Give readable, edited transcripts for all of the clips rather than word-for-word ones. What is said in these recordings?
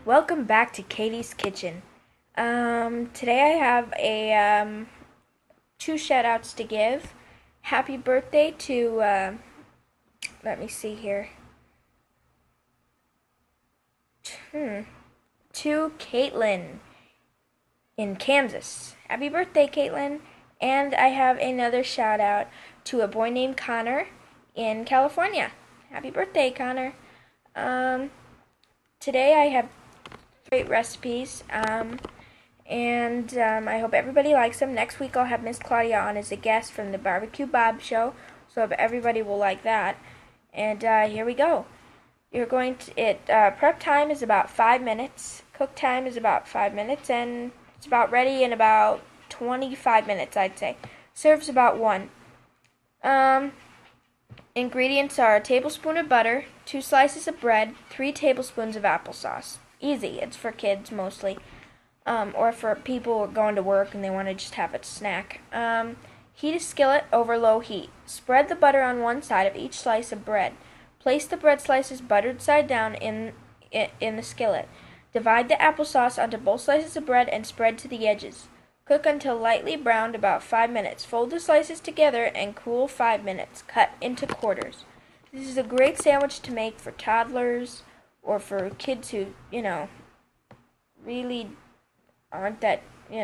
Welcome back to Katie's Kitchen. Today I have two shout outs to give. Happy birthday to, let me see here. To Caitlin in Kansas. Happy birthday, Caitlin. And I have another shout out to a boy named Connor in California. Happy birthday, Connor. Today I have great recipes, and I hope everybody likes them. Next week I'll have Miss Claudia on as a guest from the Barbecue Bob Show, so I hope everybody will like that. And here we go. Prep time is about 5 minutes, cook time is about 5 minutes, and it's about ready in about 25 minutes, I'd say. Serves about 1. Ingredients are a tablespoon of butter, 2 slices of bread, 3 tablespoons of applesauce. Easy. It's for kids mostly, or for people who are going to work and they want to just have a snack. Heat a skillet over low heat. Spread the butter on one side of each slice of bread. Place the bread slices buttered side down in the skillet. Divide the applesauce onto both slices of bread and spread to the edges. Cook until lightly browned, about 5 minutes. Fold the slices together and cool 5 minutes. Cut into quarters. This is a great sandwich to make for toddlers or for kids who, really aren't that,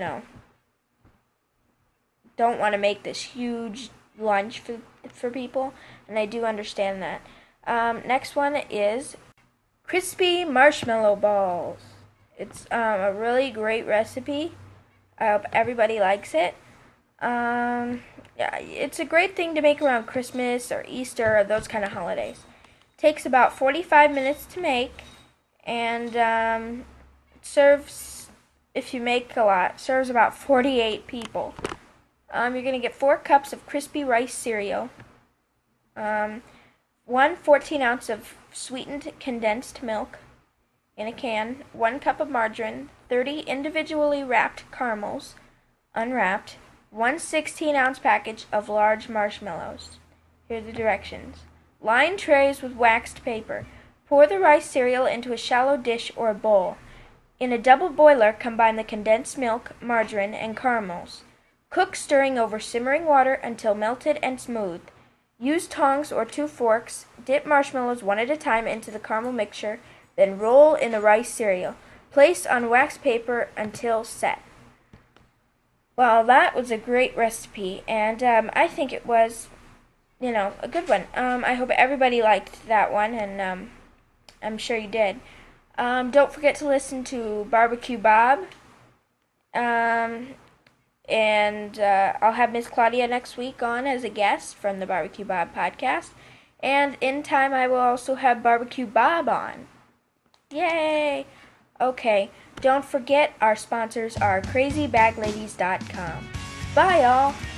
don't want to make this huge lunch for people. And I do understand that. Next one is crispy marshmallow balls. It's a really great recipe. I hope everybody likes it. Yeah, it's a great thing to make around Christmas or Easter or those kind of holidays. Takes about 45 minutes to make, and serves, if you make a lot, serves about 48 people. You're going to get 4 cups of crispy rice cereal, 1 14-ounce of sweetened condensed milk in a can, 1 cup of margarine, 30 individually wrapped caramels, unwrapped, 1 16-ounce package of large marshmallows. Here are the directions. Line trays with waxed paper. Pour the rice cereal into a shallow dish or bowl. In a double boiler, combine the condensed milk, margarine, and caramels. Cook, stirring over simmering water until melted and smooth. Use tongs or 2 forks. Dip marshmallows one at a time into the caramel mixture, then roll in the rice cereal. Place on waxed paper until set. Well, that was a great recipe, and I think it was, a good one. I hope everybody liked that one, and I'm sure you did. Don't forget to listen to Barbecue Bob, and I'll have Miss Claudia next week on as a guest from the Barbecue Bob podcast, and in time I will also have Barbecue Bob on. Yay! Okay, don't forget our sponsors are crazybag ladies.com. Bye, y'all!